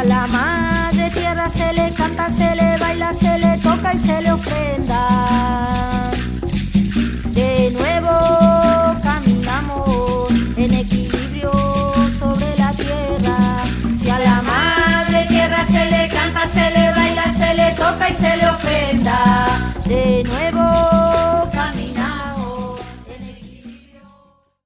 la madre tierra se le canta, se le baila, se le toca y se le ofrenda.